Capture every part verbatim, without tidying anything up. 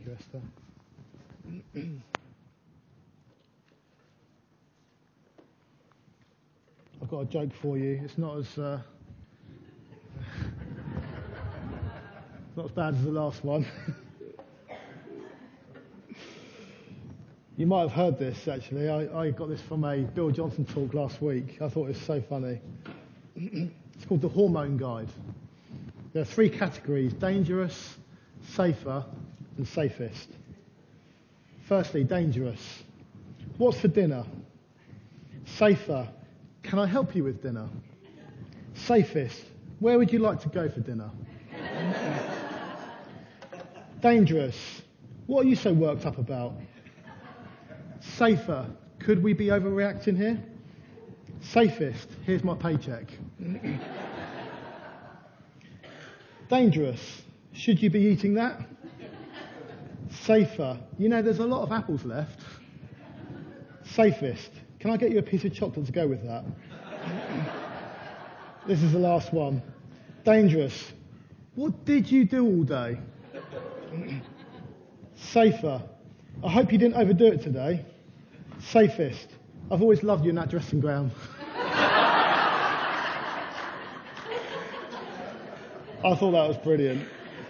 you, Esther. I've got a joke for you. It's not as uh, not as bad as the last one. You might have heard this, actually. I, I got this from a Bill Johnson talk last week. I thought it was so funny. It's called the Hormone Guide. There are three categories: dangerous, safer, and safest. Firstly, dangerous. What's for dinner? Safer. Can I help you with dinner? Safest. Where would you like to go for dinner? Dangerous. What are you so worked up about? Safer. Could we be overreacting here? Safest. Here's my paycheck. Dangerous. Should you be eating that? Safer. You know, there's a lot of apples left. Safest. Can I get you a piece of chocolate to go with that? This is the last one. Dangerous. What did you do all day? Safer. I hope you didn't overdo it today. Safest. I've always loved you in that dressing gown. I thought that was brilliant.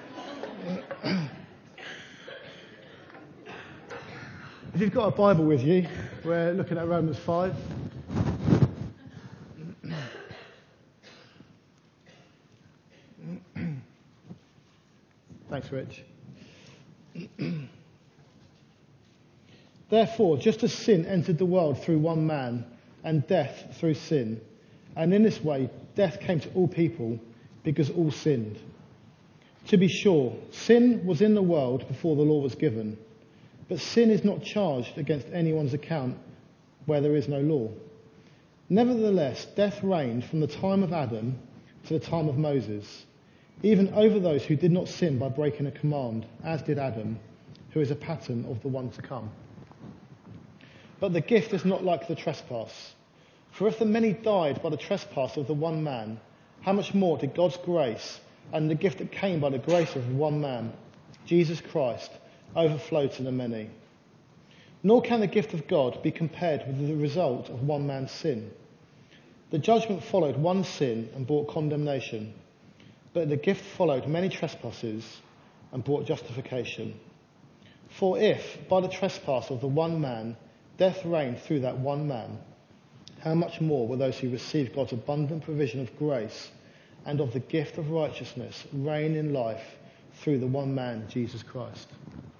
If you've got a Bible with you, we're looking at Romans five. Thanks, Rich. Therefore, just as sin entered the world through one man, and death through sin, and in this way death came to all people because all sinned. To be sure, sin was in the world before the law was given, but sin is not charged against anyone's account where there is no law. Nevertheless, death reigned from the time of Adam to the time of Moses, even over those who did not sin by breaking a command, as did Adam, who is a pattern of the one to come. But the gift is not like the trespass. For if the many died by the trespass of the one man, how much more did God's grace and the gift that came by the grace of one man, Jesus Christ, overflow to the many? Nor can the gift of God be compared with the result of one man's sin. The judgment followed one sin and brought condemnation, but the gift followed many trespasses and brought justification. For if, by the trespass of the one man, death reigned through that one man, how much more will those who receive God's abundant provision of grace and of the gift of righteousness reign in life through the one man, Jesus Christ?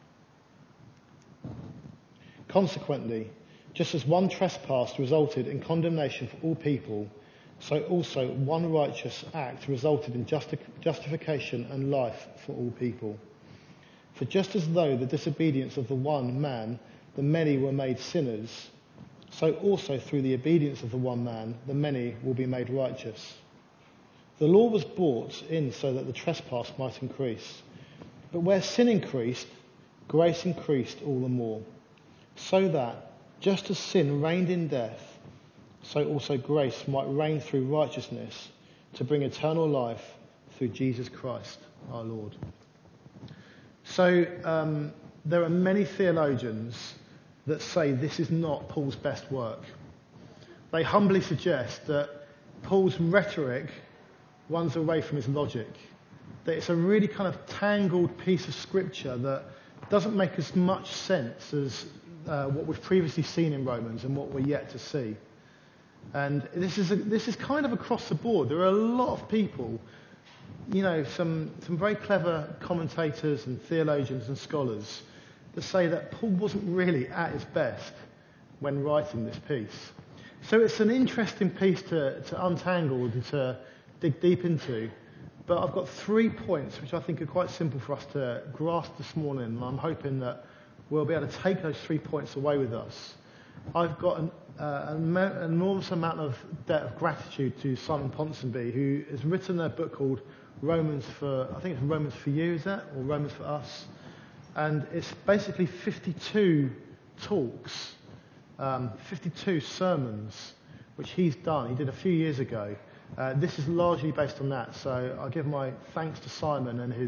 Consequently, just as one trespass resulted in condemnation for all people, so also one righteous act resulted in justi- justification and life for all people. For just as though the disobedience of the one man, the many were made sinners, so also through the obedience of the one man, the many will be made righteous. The law was brought in so that the trespass might increase. But where sin increased, grace increased all the more, so that, just as sin reigned in death, so also grace might reign through righteousness to bring eternal life through Jesus Christ our Lord. So um, there are many theologians that say this is not Paul's best work. They humbly suggest that Paul's rhetoric runs away from his logic, that it's a really kind of tangled piece of scripture that doesn't make as much sense as uh, what we've previously seen in Romans and what we're yet to see. And this is a, this is kind of across the board. There are a lot of people, you know, some some very clever commentators and theologians and scholars that say that Paul wasn't really at his best when writing this piece. So it's an interesting piece to, to untangle and to dig deep into. But I've got three points which I think are quite simple for us to grasp this morning, and I'm hoping that we'll be able to take those three points away with us. I've got an, uh, an enormous amount of debt of gratitude to Simon Ponsonby, who has written a book called Romans for, I think it's Romans for You, is that? Or Romans for Us? And it's basically fifty-two talks, um, fifty-two sermons, which he's done. He did a few years ago. Uh, this is largely based on that, so I give my thanks to Simon and his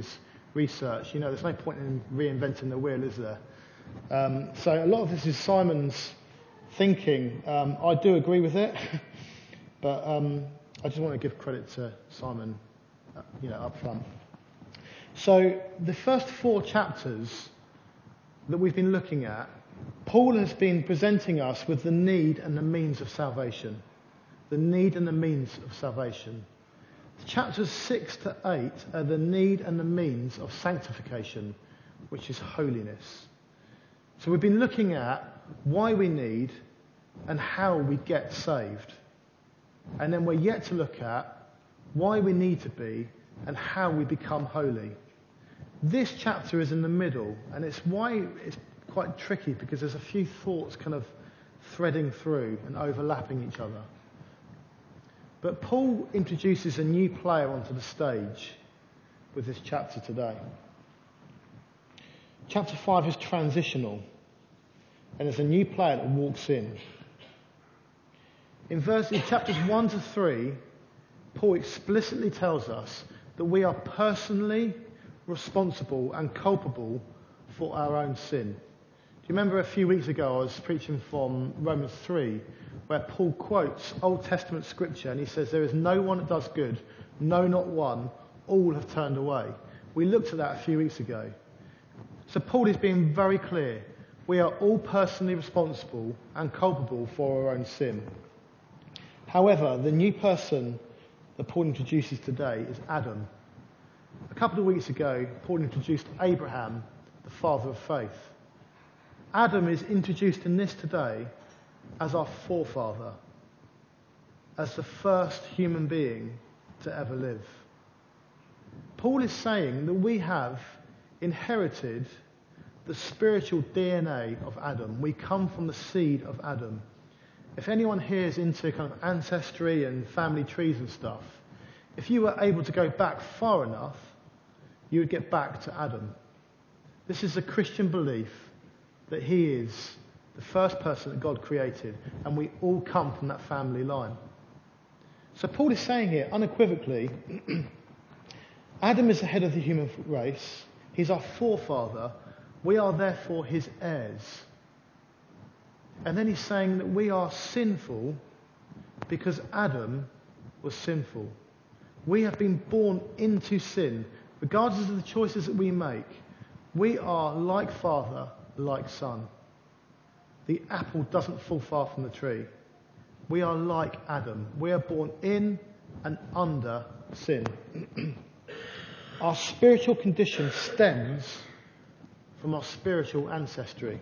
research. You know, there's no point in reinventing the wheel, is there? Um, so a lot of this is Simon's thinking. Um, I do agree with it, but um, I just want to give credit to Simon, uh, you know, up front. So the first four chapters that we've been looking at, Paul has been presenting us with the need and the means of salvation. The need and the means of salvation. Chapters six to eight are the need and the means of sanctification, which is holiness. So we've been looking at why we need and how we get saved. And then we're yet to look at why we need to be and how we become holy. This chapter is in the middle, and it's why it's quite tricky, because there's a few thoughts kind of threading through and overlapping each other. But Paul introduces a new player onto the stage with this chapter today. Chapter five is transitional, and there's a new player that walks in. In, verse, in chapters one to three, Paul explicitly tells us that we are personally responsible and culpable for our own sin. Do you remember a few weeks ago I was preaching from Romans three, where Paul quotes Old Testament scripture and he says, there is no one that does good, no, not one, all have turned away. We looked at that a few weeks ago. So Paul is being very clear. We are all personally responsible and culpable for our own sin. However, the new person that Paul introduces today is Adam. A couple of weeks ago, Paul introduced Abraham, the father of faith. Adam is introduced in this today as our forefather, as the first human being to ever live. Paul is saying that we have inherited the spiritual D N A of Adam. We come from the seed of Adam. If anyone here is into kind of ancestry and family trees and stuff, if you were able to go back far enough, you would get back to Adam. This is a Christian belief that he is the first person that God created, and we all come from that family line. So Paul is saying here, unequivocally, Adam is the head of the human race. He's our forefather. We are therefore his heirs. And then he's saying that we are sinful because Adam was sinful. We have been born into sin. Regardless of the choices that we make, we are like father, like son. The apple doesn't fall far from the tree. We are like Adam. We are born in and under sin. Our spiritual condition stems from our spiritual ancestry.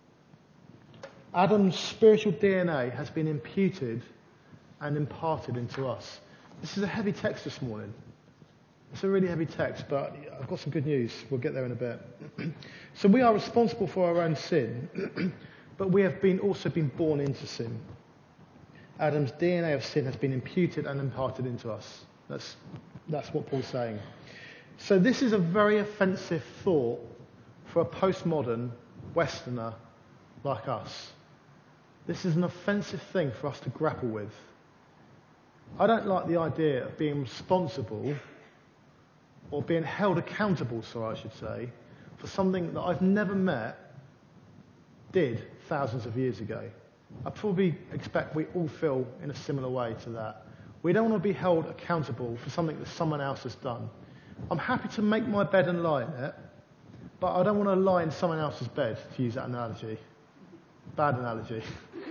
Adam's spiritual D N A has been imputed and imparted into us. This is a heavy text this morning. It's a really heavy text, but I've got some good news. We'll get there in a bit. So we are responsible for our own sin, but we have been also been born into sin. Adam's D N A of sin has been imputed and imparted into us. That's, that's what Paul's saying. So this is a very offensive thought for a postmodern Westerner like us. This is an offensive thing for us to grapple with. I don't like the idea of being responsible or being held accountable, so I should say, for something that I've never met did thousands of years ago. I probably expect we all feel in a similar way to that. We don't want to be held accountable for something that someone else has done. I'm happy to make my bed and lie in it, but I don't want to lie in someone else's bed, to use that analogy. Bad analogy.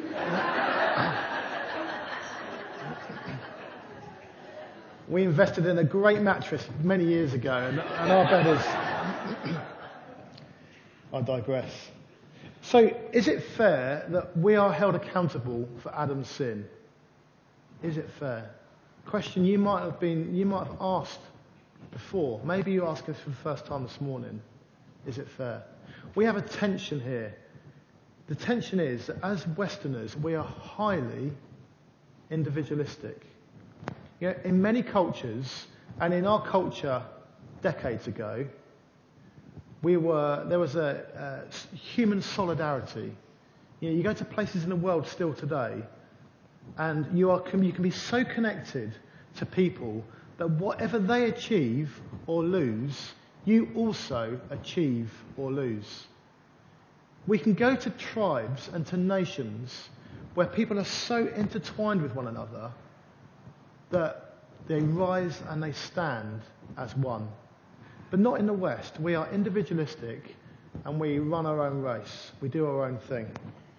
We invested in a great mattress many years ago, and, and our bed is... I digress. So, is it fair that we are held accountable for Adam's sin? Is it fair? Question you might have been, you might have asked before. Maybe you asked this for the first time this morning. Is it fair? We have a tension here. The tension is that as Westerners, we are highly individualistic. You know, in many cultures, and in our culture decades ago, we were there was a, a human solidarity. You know, you go to places in the world still today, and you are you can be so connected to people that whatever they achieve or lose, you also achieve or lose. We can go to tribes and to nations where people are so intertwined with one another that they rise and they stand as one. But not in the West. We are individualistic and we run our own race. We do our own thing.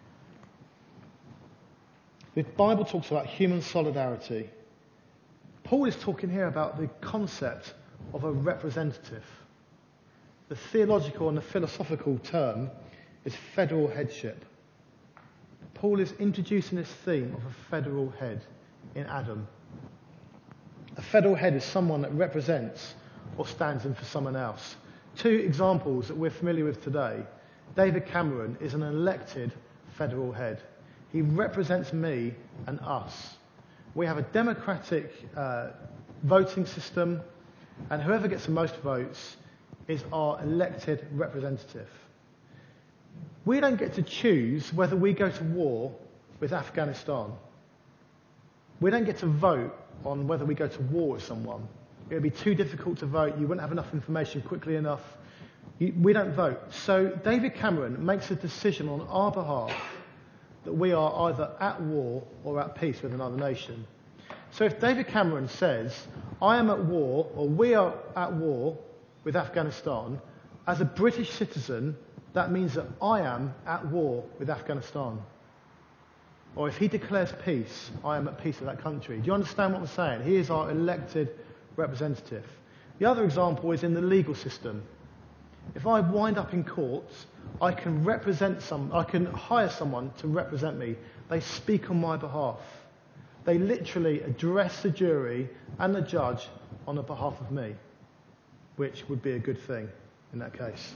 The Bible talks about human solidarity. Paul is talking here about the concept of a representative. The theological and the philosophical term is federal headship. Paul is introducing this theme of a federal head in Adam. A federal head is someone that represents or stands in for someone else. Two examples that we're familiar with today. David Cameron is an elected federal head. He represents me and us. We have a democratic uh, voting system, and whoever gets the most votes is our elected representative. We don't get to choose whether we go to war with Afghanistan. We don't get to vote on whether we go to war with someone. It would be too difficult to vote. You wouldn't have enough information quickly enough. You, we don't vote. So David Cameron makes a decision on our behalf that we are either at war or at peace with another nation. So if David Cameron says, I am at war, or we are at war with Afghanistan, as a British citizen, that means that I am at war with Afghanistan. Or if he declares peace, I am at peace with that country. Do you understand what I'm saying? He is our elected representative. The other example is in the legal system. If I wind up in courts, I can represent some, I can hire someone to represent me. They speak on my behalf. They literally address the jury and the judge on the behalf of me, which would be a good thing in that case.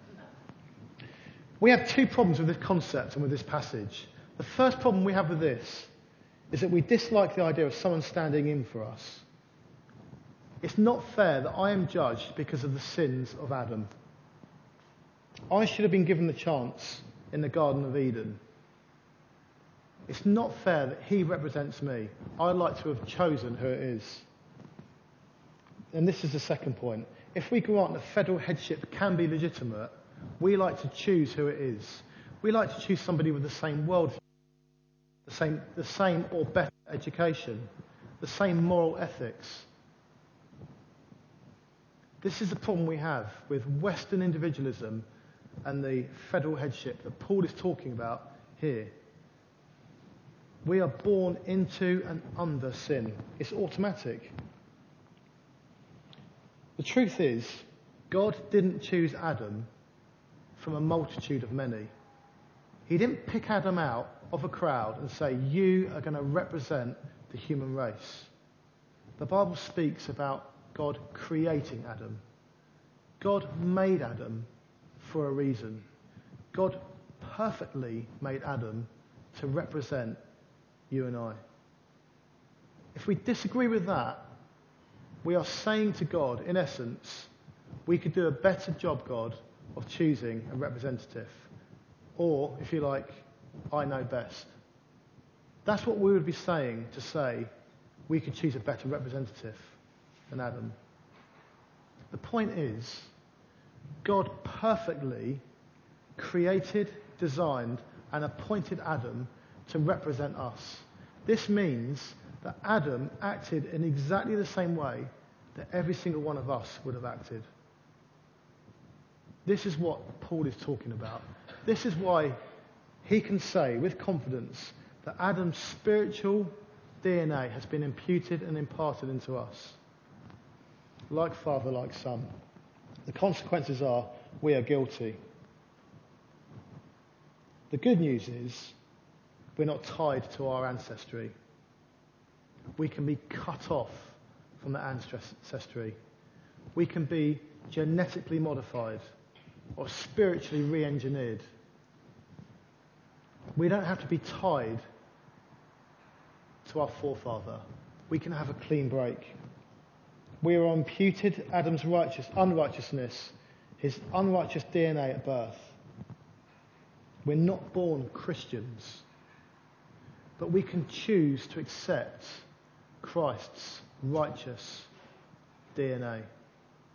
We have two problems with this concept and with this passage. The first problem we have with this is that we dislike the idea of someone standing in for us. It's not fair that I am judged because of the sins of Adam. I should have been given the chance in the Garden of Eden. It's not fair that he represents me. I'd like to have chosen who it is. And this is the second point. If we grant that federal headship can be legitimate, we like to choose who it is. We like to choose somebody with the same worldview, the same, the same or better education, the same moral ethics. This is the problem we have with Western individualism and the federal headship that Paul is talking about here. We are born into and under sin. It's automatic. The truth is, God didn't choose Adam from a multitude of many. He didn't pick Adam out of a crowd and say, you are going to represent the human race. The Bible speaks about God creating Adam. God made Adam for a reason. God perfectly made Adam to represent you and I. If we disagree with that, we are saying to God, in essence, we could do a better job, God, of choosing a representative. Or, if you like, I know best. That's what we would be saying to say we could choose a better representative than Adam. The point is, God perfectly created, designed, and appointed Adam to represent us. This means that Adam acted in exactly the same way that every single one of us would have acted. This is what Paul is talking about. This is why he can say with confidence that Adam's spiritual D N A has been imputed and imparted into us. Like father, like son. The consequences are we are guilty. The good news is we're not tied to our ancestry. We can be cut off from the ancestry. We can be genetically modified or spiritually re-engineered. We don't have to be tied to our forefather. We can have a clean break. We are imputed Adam's righteous, unrighteousness, his unrighteous D N A at birth. We're not born Christians, but we can choose to accept Christ's righteous D N A.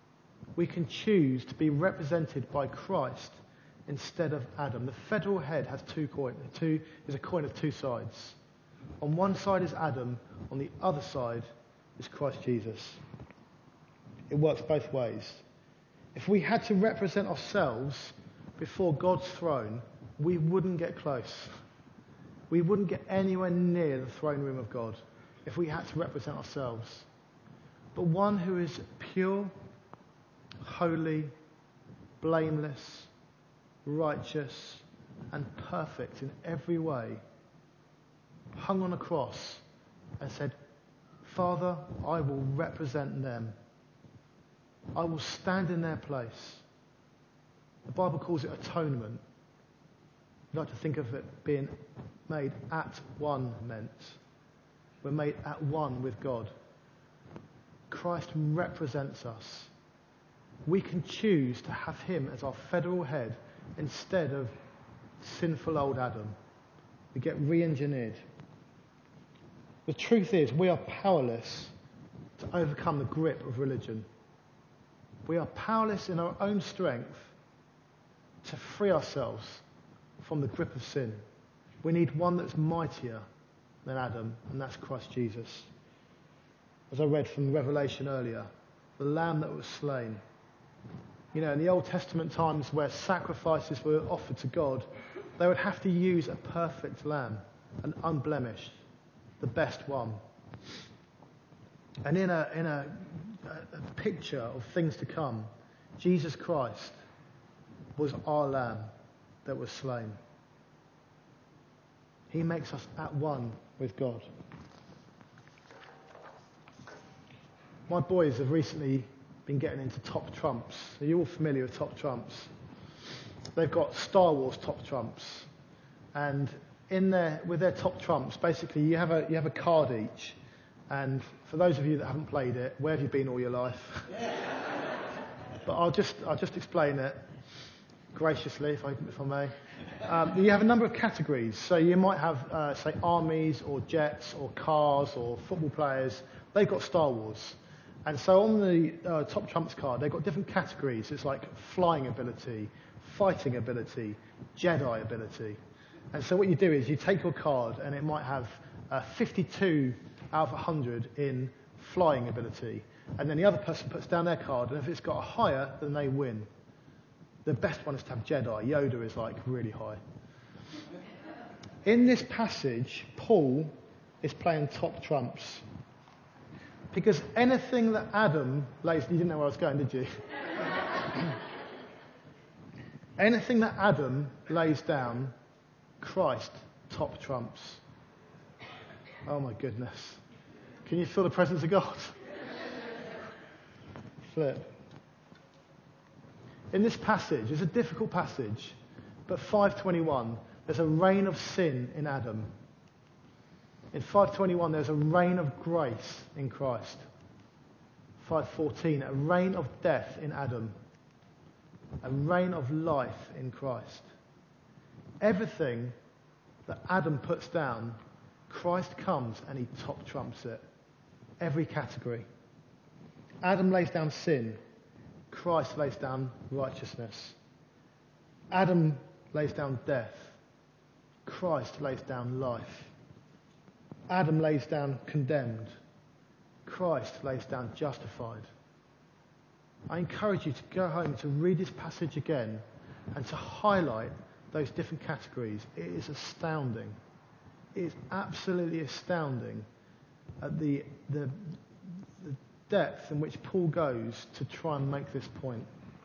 We can choose to be represented by Christ instead of Adam. The federal head has two coin, two is a coin of two sides. On one side is Adam, on the other side is Christ Jesus. It works both ways. If we had to represent ourselves before God's throne, we wouldn't get close. We wouldn't get anywhere near the throne room of God if we had to represent ourselves. But one who is pure, holy, blameless, righteous, and perfect in every way, hung on a cross and said, Father, I will represent them. I will stand in their place. The Bible calls it atonement. I like to think of it being made at one meant. We're made at one with God. Christ represents us. We can choose to have him as our federal head instead of sinful old Adam. We get re-engineered. The truth is, we are powerless to overcome the grip of religion. We are powerless in our own strength to free ourselves from the grip of sin. We need one that's mightier than Adam, and that's Christ Jesus. As I read from Revelation earlier, the Lamb that was slain. You know, in the Old Testament times where sacrifices were offered to God, they would have to use a perfect lamb, an unblemished, the best one. And in a in a, a, a picture of things to come, Jesus Christ was our lamb that was slain. He makes us at one with God. My boys have recently been getting into top trumps. Are you all familiar with top trumps? They've got Star Wars top trumps, and in there with their top trumps, basically you have a you have a card each. And for those of you that haven't played it, where have you been all your life? But I'll just I'll just explain it graciously, if I if I may. Um, you have a number of categories. So you might have, uh, say, armies or jets or cars or football players. They've got Star Wars. And so on the uh, top trumps card, they've got different categories. It's like flying ability, fighting ability, Jedi ability. And so what you do is you take your card and it might have uh, fifty-two out of one hundred in flying ability. And then the other person puts down their card, and if it's got a higher, then they win. The best one is to have Jedi. Yoda is like really high. In this passage, Paul is playing top trumps. Because anything that Adam lays... You didn't know where I was going, did you? Anything that Adam lays down, Christ top trumps. Oh my goodness. Can you feel the presence of God? Flip. In this passage, it's a difficult passage, but five twenty-one, there's a reign of sin in Adam. In five twenty-one, there's a reign of grace in Christ. five fourteen, a reign of death in Adam. A reign of life in Christ. Everything that Adam puts down, Christ comes and he top trumps it. Every category. Adam lays down sin. Christ lays down righteousness. Adam lays down death. Christ lays down life. Adam lays down condemned. Christ lays down justified. I encourage you to go home to read this passage again and to highlight those different categories. It is astounding. It is absolutely astounding at the, the, the depth in which Paul goes to try and make this point.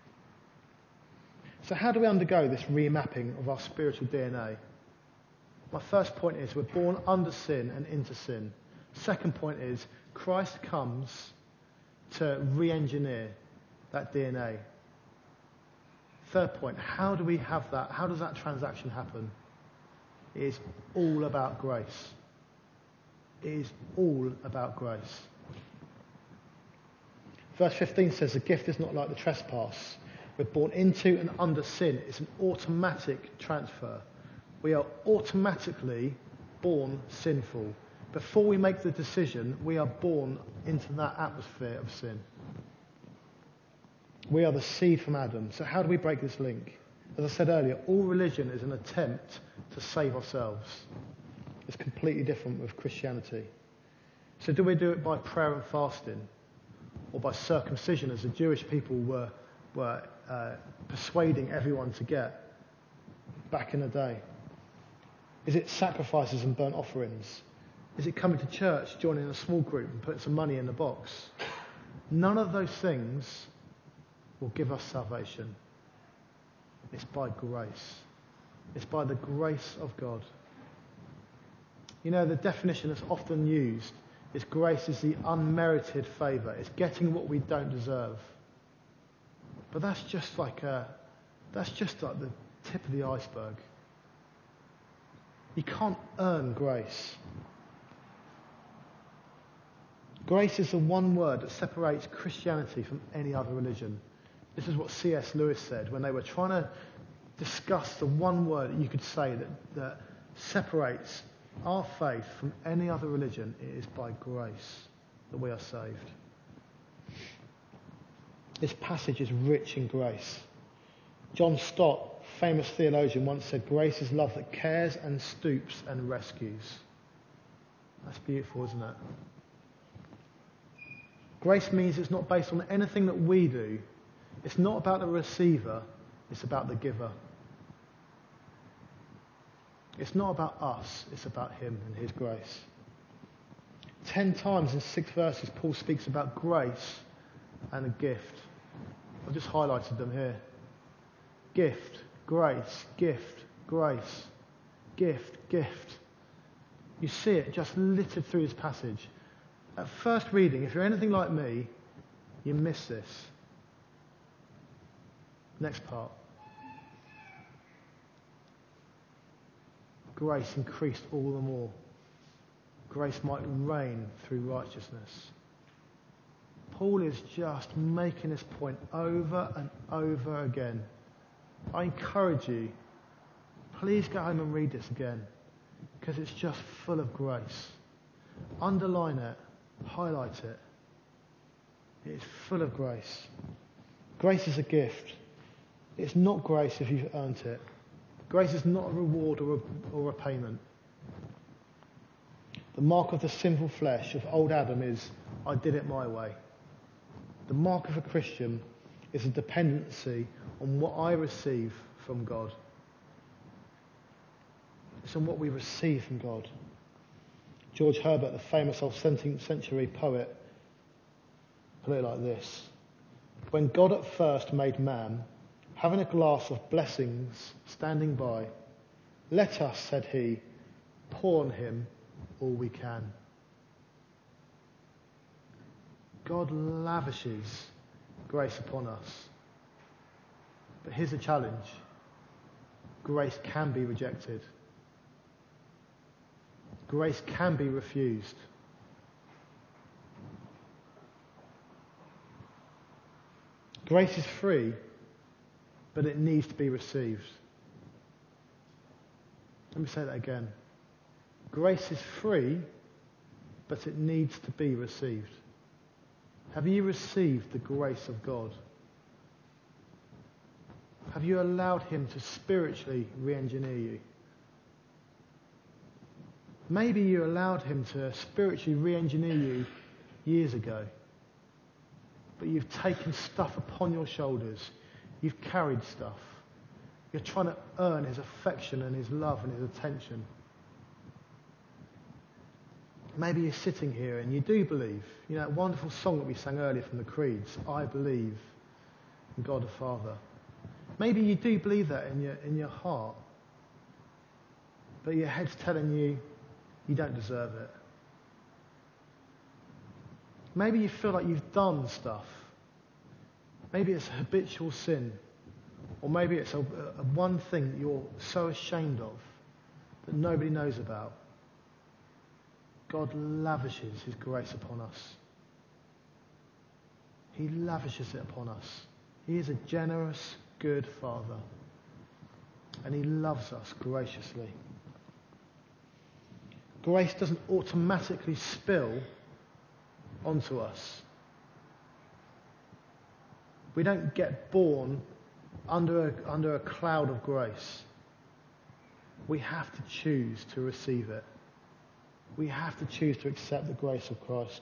So how do we undergo this remapping of our spiritual D N A? My first point is we're born under sin and into sin. Second point is Christ comes to re-engineer that D N A. Third point, how do we have that? How does that transaction happen? It is all about grace. It is all about grace. Verse fifteen says the gift is not like the trespass. We're born into and under sin. It's an automatic transfer. We are automatically born sinful. Before we make the decision, we are born into that atmosphere of sin. We are the seed from Adam. So how do we break this link? As I said earlier, all religion is an attempt to save ourselves. It's completely different with Christianity. So do we do it by prayer and fasting? Or by circumcision, as the Jewish people were, were uh, persuading everyone to get back in the day? Is it sacrifices and burnt offerings? Is it coming to church, joining a small group and putting some money in the box? None of those things will give us salvation. It's by grace. It's by the grace of God. You know, the definition that's often used is grace is the unmerited favour. It's getting what we don't deserve. But that's just like a, that's just like the tip of the iceberg. You can't earn grace. Grace is the one word that separates Christianity from any other religion. This is what C S Lewis said when they were trying to discuss the one word that you could say that, that separates our faith from any other religion. It is by grace that we are saved. This passage is rich in grace. John Stott, famous theologian, once said, grace is love that cares and stoops and rescues. That's beautiful, isn't it? Grace means it's not based on anything that we do. It's not about the receiver, it's about the giver. It's not about us, it's about him and his grace. Ten times in six verses, Paul speaks about grace and a gift. I've just highlighted them here. Gift, grace, gift, grace, gift, gift. You see it just littered through this passage. At first reading, if you're anything like me, you miss this. Next part. Grace increased all the more. Grace might reign through righteousness. Paul is just making this point over and over again. I encourage you, please go home and read this again, because it's just full of grace. Underline it, highlight it. It's full of grace. Grace is a gift. It's not grace if you've earned it. Grace is not a reward or a, or a payment. The mark of the sinful flesh of old Adam is, I did it my way. The mark of a Christian is a dependency on what I receive from God. It's on what we receive from God. George Herbert, the famous old seventeenth century poet, put it like this. When God at first made man, having a glass of blessings standing by, let us, said he, pour on him all we can. God lavishes grace upon us. But here's a challenge. Grace can be rejected. Grace can be refused. Grace is free, but it needs to be received. Let me say that again. Grace is free, but it needs to be received. Have you received the grace of God? Have you allowed him to spiritually re-engineer you? Maybe you allowed him to spiritually re-engineer you years ago, but you've taken stuff upon your shoulders. You've carried stuff. You're trying to earn his affection and his love and his attention. Maybe you're sitting here and you do believe, you know, that wonderful song that we sang earlier from the Creeds, I believe in God the Father. Maybe you do believe that in your, in your heart, but your head's telling you you don't deserve it. Maybe you feel like you've done stuff. Maybe it's a habitual sin, or maybe it's a, a one thing that you're so ashamed of that nobody knows about. God lavishes his grace upon us. He lavishes it upon us. He is a generous, good Father, and he loves us graciously. Grace doesn't automatically spill onto us. We don't get born under a, under a cloud of grace. We have to choose to receive it. We have to choose to accept the grace of Christ.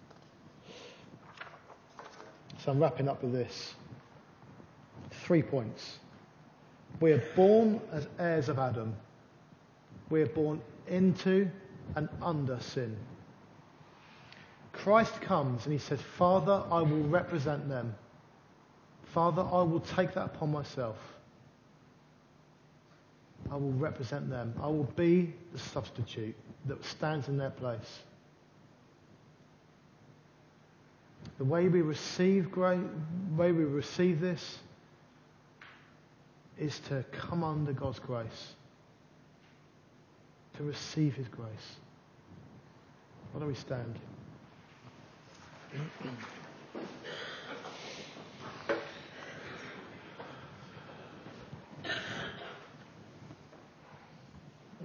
So I'm wrapping up with this. Three points. We are born as heirs of Adam. We are born into and under sin. Christ comes and he says, Father, I will represent them. Father, I will take that upon myself. I will represent them. I will be the substitute that stands in their place. The way we receive grace, the way we receive this is to come under God's grace. To receive his grace. Why don't we stand?